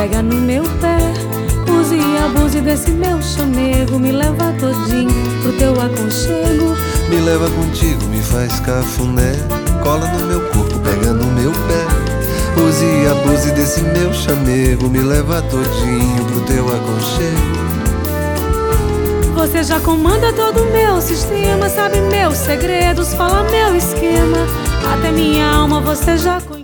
pega no meu pé. Use e abuse desse meu chamego, me leva todinho pro teu aconchego. Me leva contigo, me faz cafuné, cola no meu corpo, pega no meu pé. Use e abuse desse meu chamego, me leva todinho pro teu aconchego. Você já comanda todo o meu sistema, sabe meus segredos, fala meu esquema. Até minha alma você já conhece.